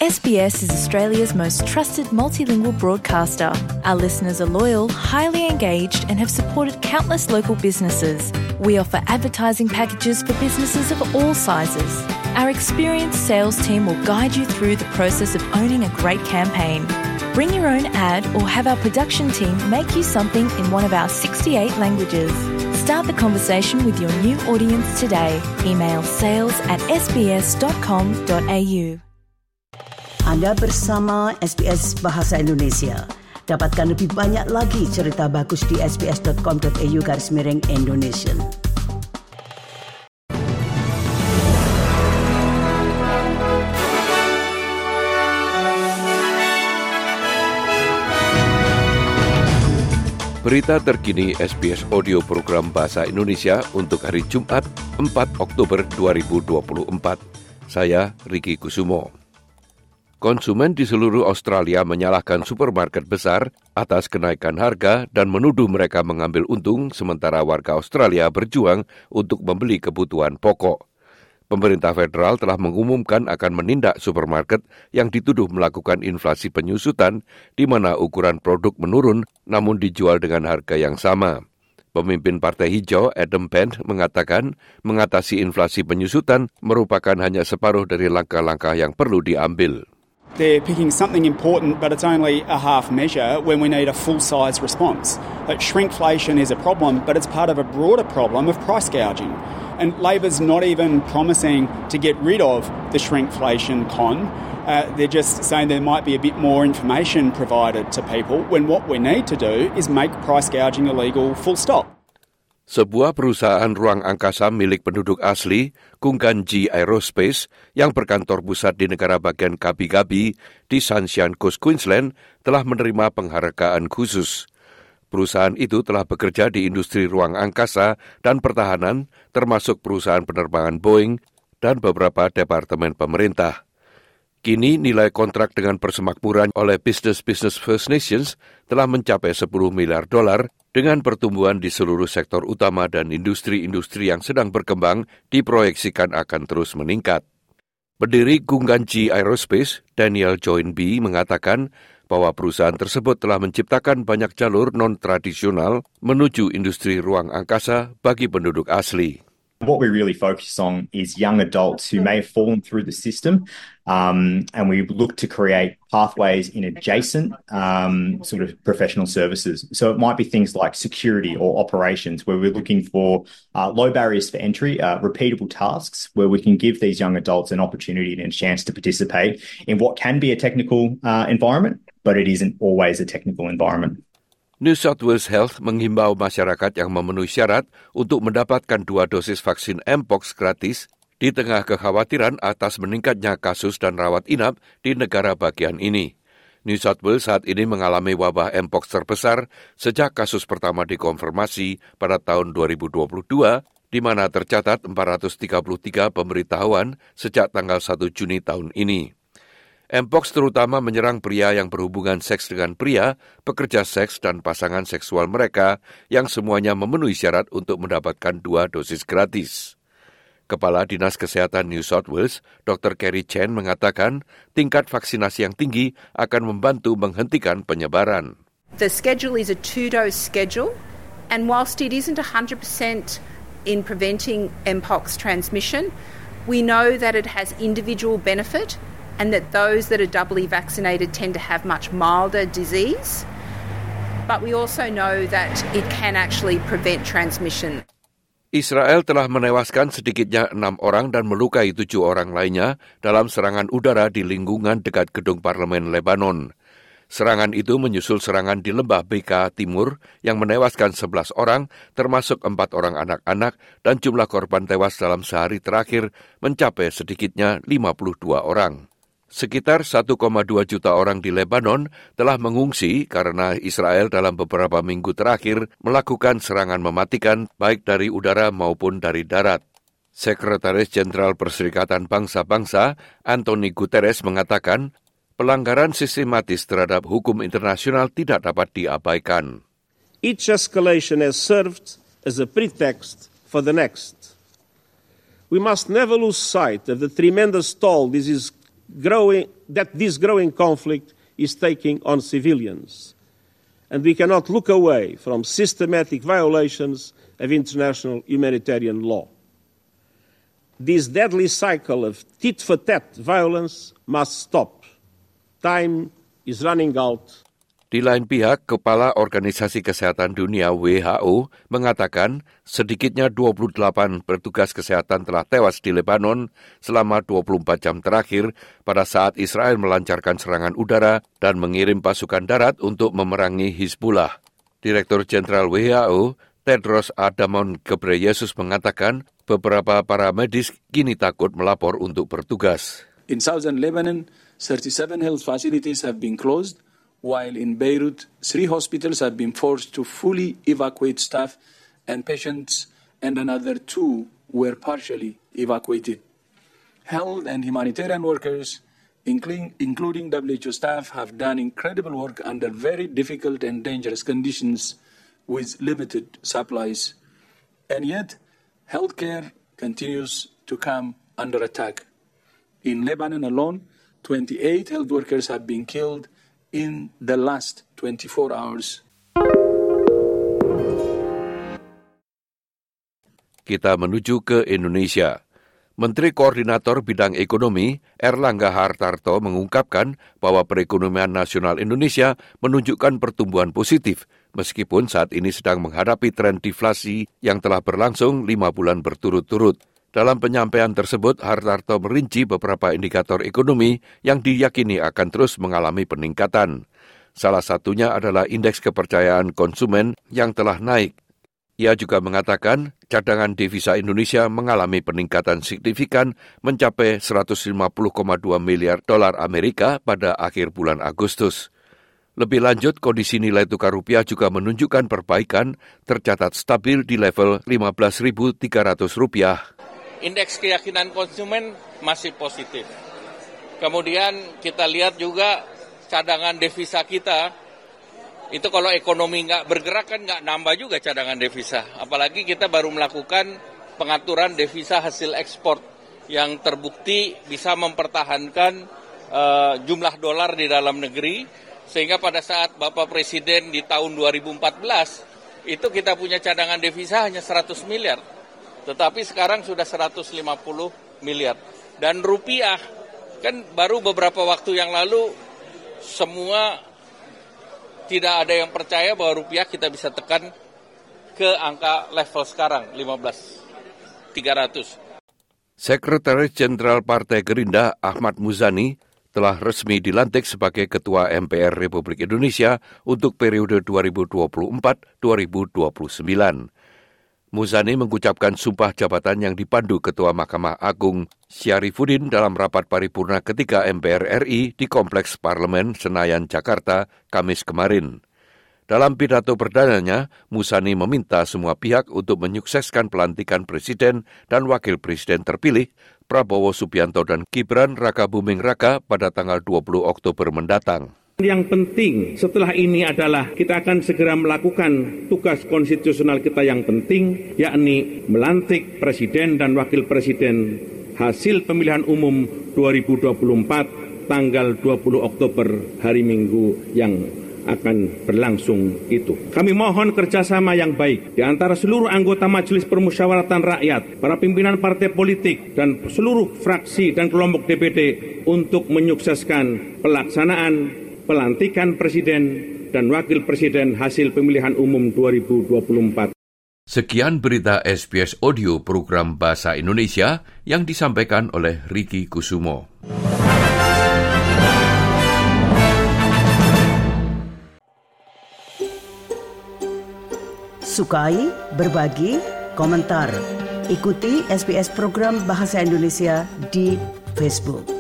SBS is Australia's most trusted multilingual broadcaster. Our listeners are loyal, highly engaged, and have supported countless local businesses. We offer advertising packages for businesses of all sizes. Our experienced sales team will guide you through the process of owning a great campaign. Bring your own ad or have our production team make you something in one of our 68 languages. Start the conversation with your new audience today. Email sales@sbs.com.au. Anda bersama SBS Bahasa Indonesia. Dapatkan lebih banyak lagi cerita bagus di sbs.com.au/Indonesian. Berita terkini SBS Audio Program Bahasa Indonesia untuk hari Jumat 4 Oktober 2024. Saya Riki Kusumo. Konsumen di seluruh Australia menyalahkan supermarket besar atas kenaikan harga dan menuduh mereka mengambil untung sementara warga Australia berjuang untuk membeli kebutuhan pokok. Pemerintah federal telah mengumumkan akan menindak supermarket yang dituduh melakukan inflasi penyusutan di mana ukuran produk menurun namun dijual dengan harga yang sama. Pemimpin Partai Hijau Adam Bent mengatakan mengatasi inflasi penyusutan merupakan hanya separuh dari langkah-langkah yang perlu diambil. They're picking something important, but it's only a half measure when we need a full-size response. Shrinkflation is a problem, but it's part of a broader problem of price gouging. And Labor's not even promising to get rid of the shrinkflation con. They're just saying there might be a bit more information provided to people when what we need to do is make price gouging illegal full stop. Sebuah perusahaan ruang angkasa milik penduduk asli, Gungganji Aerospace, yang berkantor pusat di negara bagian Kabi-Kabi di Sunshine Coast, Queensland, telah menerima penghargaan khusus. Perusahaan itu telah bekerja di industri ruang angkasa dan pertahanan, termasuk perusahaan penerbangan Boeing dan beberapa departemen pemerintah. Kini nilai kontrak dengan persemakmuran oleh Business First Nations telah mencapai $10 miliar dengan pertumbuhan di seluruh sektor utama dan industri-industri yang sedang berkembang diproyeksikan akan terus meningkat. Pendiri Gungganji Aerospace, Daniel Joinby, mengatakan bahwa perusahaan tersebut telah menciptakan banyak jalur non-tradisional menuju industri ruang angkasa bagi penduduk asli. What we really focus on is young adults who may have fallen through the system, and we look to create pathways in adjacent sort of professional services. So it might be things like security or operations, where we're looking for low barriers for entry, repeatable tasks, where we can give these young adults an opportunity and a chance to participate in what can be a technical environment, but it isn't always a technical environment. New South Wales Health menghimbau masyarakat yang memenuhi syarat untuk mendapatkan 2 dosis vaksin Mpox gratis di tengah kekhawatiran atas meningkatnya kasus dan rawat inap di negara bagian ini. New South Wales saat ini mengalami wabah Mpox terbesar sejak kasus pertama dikonfirmasi pada tahun 2022, di mana tercatat 433 pemberitahuan sejak tanggal 1 Juni tahun ini. Mpox terutama menyerang pria yang berhubungan seks dengan pria, pekerja seks dan pasangan seksual mereka yang semuanya memenuhi syarat untuk mendapatkan 2 dosis gratis. Kepala Dinas Kesehatan New South Wales, Dr. Kerry Chen mengatakan tingkat vaksinasi yang tinggi akan membantu menghentikan penyebaran. The schedule is a 2-dose schedule, and whilst it isn't 100% in preventing Mpox transmission, we know that it has individual benefit and that those that are doubly vaccinated tend to have much milder disease. But we also know that it can actually prevent transmission. Israel telah menewaskan sedikitnya 6 orang dan melukai 7 orang lainnya dalam serangan udara di lingkungan dekat gedung parlemen Lebanon. Serangan itu menyusul serangan di lembah Bekaa Timur yang menewaskan 11 orang, termasuk 4 orang anak-anak, dan jumlah korban tewas dalam sehari terakhir mencapai sedikitnya 52 orang. Sekitar 1,2 juta orang di Lebanon telah mengungsi karena Israel dalam beberapa minggu terakhir melakukan serangan mematikan baik dari udara maupun dari darat. Sekretaris Jenderal Perserikatan Bangsa-Bangsa Anthony Guterres mengatakan pelanggaran sistematis terhadap hukum internasional tidak dapat diabaikan. Each escalation has served as a pretext for the next. We must never lose sight of the tremendous toll this is this growing conflict is taking on civilians. And we cannot look away from systematic violations of international humanitarian law. This deadly cycle of tit-for-tat violence must stop. Time is running out. Di lain pihak, Kepala Organisasi Kesehatan Dunia WHO mengatakan sedikitnya 28 petugas kesehatan telah tewas di Lebanon selama 24 jam terakhir pada saat Israel melancarkan serangan udara dan mengirim pasukan darat untuk memerangi Hizbullah. Direktur Jenderal WHO, Tedros Adhanom Ghebreyesus mengatakan beberapa para medis kini takut melapor untuk bertugas. In southern Lebanon, 37 health facilities have been closed, while in Beirut, 3 hospitals have been forced to fully evacuate staff and patients, and another 2 were partially evacuated. Health and humanitarian workers, including WHO staff, have done incredible work under very difficult and dangerous conditions with limited supplies. And yet, healthcare continues to come under attack. In Lebanon alone, 28 health workers have been killed in the last 24 hours. Kita menuju ke Indonesia. Menteri Koordinator Bidang Ekonomi Erlangga Hartarto mengungkapkan bahwa perekonomian nasional Indonesia menunjukkan pertumbuhan positif meskipun saat ini sedang menghadapi tren deflasi yang telah berlangsung 5 bulan berturut-turut. Dalam penyampaian tersebut, Hartarto merinci beberapa indikator ekonomi yang diyakini akan terus mengalami peningkatan. Salah satunya adalah indeks kepercayaan konsumen yang telah naik. Ia juga mengatakan cadangan devisa Indonesia mengalami peningkatan signifikan mencapai 150,2 miliar dolar Amerika pada akhir bulan Agustus. Lebih lanjut, kondisi nilai tukar rupiah juga menunjukkan perbaikan, tercatat stabil di level Rp15.300. Indeks keyakinan konsumen masih positif. Kemudian kita lihat juga cadangan devisa kita, itu kalau ekonomi nggak bergerak kan nggak nambah juga cadangan devisa. Apalagi kita baru melakukan pengaturan devisa hasil ekspor yang terbukti bisa mempertahankan jumlah dolar di dalam negeri. Sehingga pada saat Bapak Presiden di tahun 2014, itu kita punya cadangan devisa hanya 100 miliar. Tetapi sekarang sudah 150 miliar. Dan rupiah, kan baru beberapa waktu yang lalu semua tidak ada yang percaya bahwa rupiah kita bisa tekan ke angka level sekarang, 15.300. Sekretaris Jenderal Partai Gerindra Ahmad Muzani telah resmi dilantik sebagai Ketua MPR Republik Indonesia untuk periode 2024-2029. Muzani mengucapkan sumpah jabatan yang dipandu Ketua Mahkamah Agung Syarifuddin dalam rapat paripurna ketiga MPR RI di Kompleks Parlemen Senayan, Jakarta, Kamis kemarin. Dalam pidato perdananya, Muzani meminta semua pihak untuk menyukseskan pelantikan Presiden dan Wakil Presiden terpilih Prabowo Subianto dan Gibran Rakabuming Raka pada tanggal 20 Oktober mendatang. Yang penting setelah ini adalah kita akan segera melakukan tugas konstitusional kita yang penting, yakni melantik Presiden dan Wakil Presiden hasil pemilihan umum 2024 tanggal 20 Oktober hari Minggu yang akan berlangsung itu. Kami mohon kerjasama yang baik di antara seluruh anggota Majelis Permusyawaratan Rakyat, para pimpinan partai politik, dan seluruh fraksi dan kelompok DPD untuk menyukseskan pelaksanaan pelantikan Presiden dan Wakil Presiden hasil pemilihan umum 2024. Sekian berita SBS Audio program Bahasa Indonesia yang disampaikan oleh Ricky Kusumo. Sukai, berbagi, komentar. Ikuti SBS program Bahasa Indonesia di Facebook.